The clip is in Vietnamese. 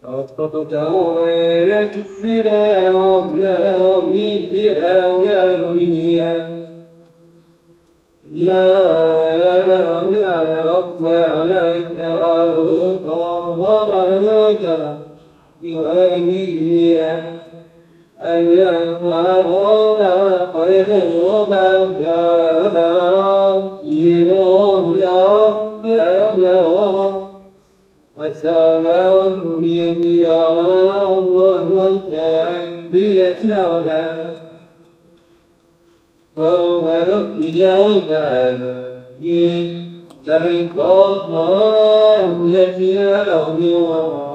Hãy subscribe cho kênh Ghiền Mì Gõ để không bỏ lỡ những video hấp dẫn.